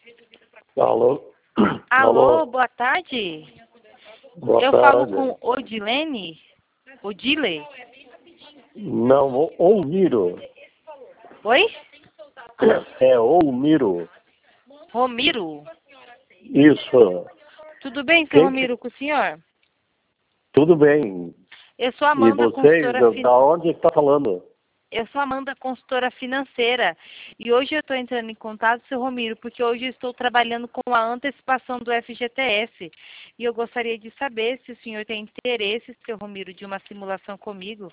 Alô? Alô, boa tarde. Boa Eu tarde. falo com Odilene? Odile? Não, Olmiro. Oi? É Olmiro. Romiro? Isso. Tudo bem, seu Quem Romiro, com o senhor? Tudo bem. Eu sou E Amanda, vocês, consultora da onde está falando? Eu sou Amanda, consultora financeira. E hoje eu estou entrando em contato, seu Romiro, porque hoje eu estou trabalhando com a antecipação do FGTS. E eu gostaria de saber se o senhor tem interesse, seu Romiro, de uma simulação comigo.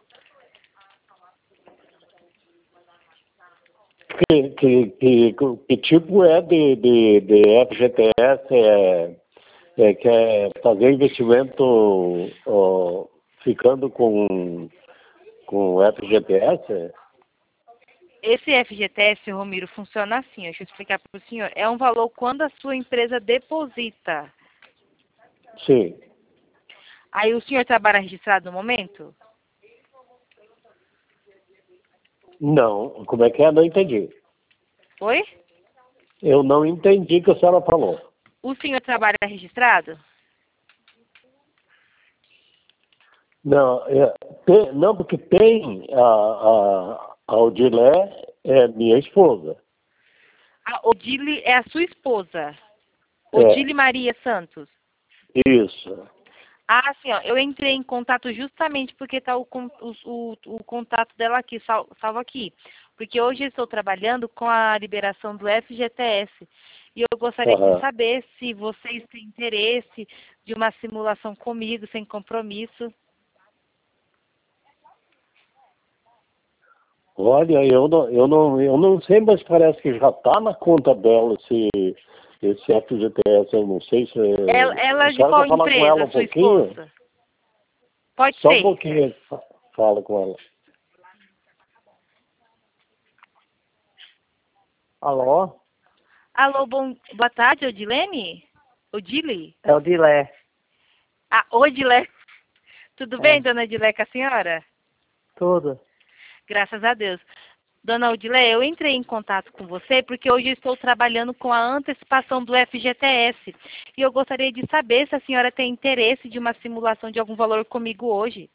Que tipo é de FGTS? Quer fazer investimento ficando com FGTS? Esse FGTS, seu Romiro, funciona assim. Deixa eu explicar para o senhor. É um valor quando a sua empresa deposita. Sim. Aí o senhor trabalha registrado no momento? Não. Como é que é? Não entendi. Oi? Eu não entendi o que a senhora falou. O senhor trabalha registrado? Não, não, porque tem a Odilé é minha esposa. A Odile é a sua esposa. É, Odile Maria Santos. isso. Ah, sim, ó. Eu entrei em contato justamente porque está o contato dela aqui, salvo aqui. Porque hoje eu estou trabalhando com a liberação do FGTS. E eu gostaria de Aham. saber se vocês têm interesse de uma simulação comigo, sem compromisso. Olha, eu não sei, mas parece que já está na conta dela esse FGTS. Eu não sei se. Ela A é de senhora qual quer falar com ela empresa, um sua pouquinho? esposa? Pode Só um ser. pouquinho. Fala com ela. Alô? Alô, boa tarde, Odilene? Odile? É o Dilé. Ah, Odilé. Tudo bem, É, dona Odilé, com a senhora? tudo. Graças a Deus. Dona Odilé, eu entrei em contato com você porque hoje eu estou trabalhando com a antecipação do FGTS. E eu gostaria de saber se a senhora tem interesse de uma simulação de algum valor comigo hoje.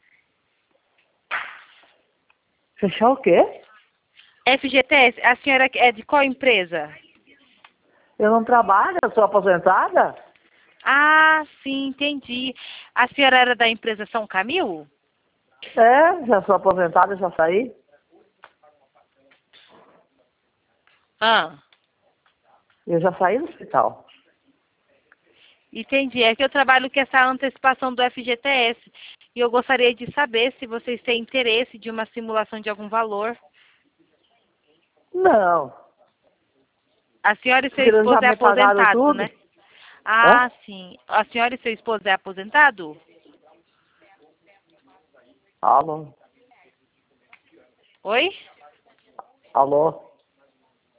Fechar o quê? FGTS, a senhora é de qual empresa? Eu não trabalho, eu sou aposentada? Ah, sim, entendi. A senhora era da empresa São Camilo? É, já sou aposentada, já saí. Ah, Eu já saí do hospital. entendi. É que eu trabalho com essa antecipação do FGTS. E eu gostaria de saber se vocês têm interesse de uma simulação de algum valor. Não, A senhora e seu porque eles já esposo é me pagaram aposentado, tudo. né? Hã? Ah, sim. A senhora e seu esposo é aposentado? Alô? Oi? Alô?